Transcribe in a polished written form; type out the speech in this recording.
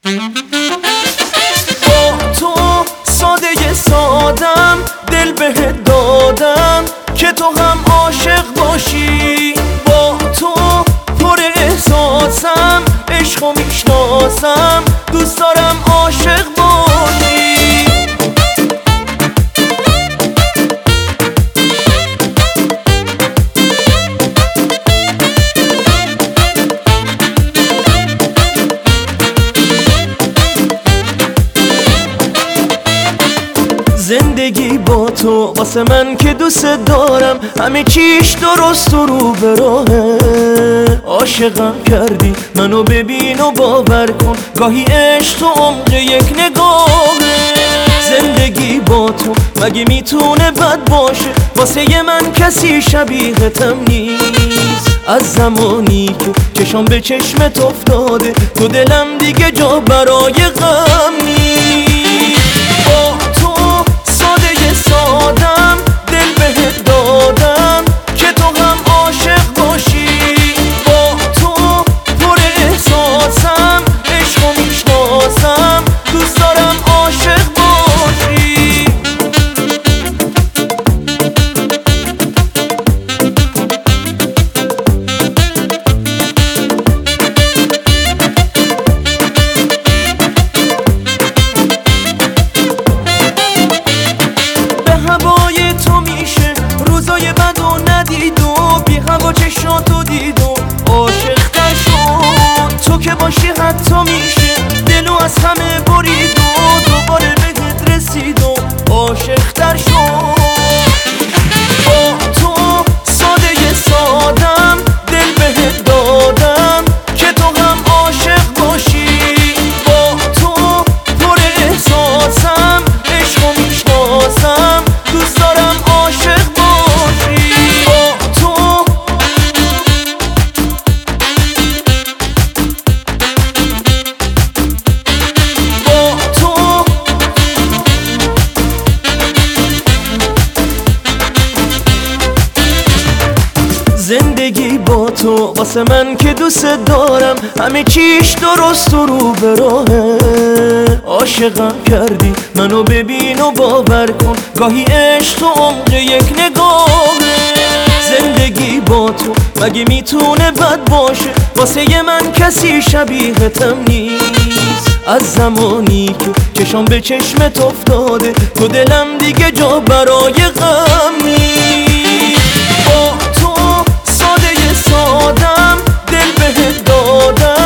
با تو ساده سادم، دل بهت دادم که تو هم عاشق باشی. با تو پر احساسم، عشقو میشناسم، دوست دارم عاشق باشی. زندگی با تو واسه من که دوست دارم، همه چیش درست و رو به راهه. عاشقم کردی منو، ببین و باور کن، گاهی عشق تو عمق یک نگاهه. زندگی با تو مگه میتونه بد باشه؟ واسه من کسی شبیهتم نیست. از زمانی که چشم به چشمت افتاده، تو دلم دیگه جا برای غم نیست. با تو ساده سادم، دل بهت دادم که تو هم عاشق باشی. با تو پر احساسم، عشقو میشناسم، دوست دارم عاشق باشی. هوای تو میشه روزای بد و ندید و بی هوا چشاتو دید و عاشق تر شد. تو که باشی حتی میشه دلو از همه برید و دوباره بهت رسید و عاشق تر شد. با تو ساده سادم، دل بهت دادم که تو هم عاشق باشی. با تو پر احساسم، عشقو میشناسم، دوست دارم عاشق باشی. با تو زندگی با تو واسه من که دوست دارم، همه چیش درست و رو به راهه. عاشقم کردی منو، ببین و باور کن، گاهی عشق تو عمق یک نگاهه. زندگی با تو مگه میتونه بد باشه؟ واسه من کسی شبیهتم نیست. از زمانی که چشم به چشمت افتاده، تو دلم دیگه جا برای غم نیست. با تو ساده سادم، دل بهت دادم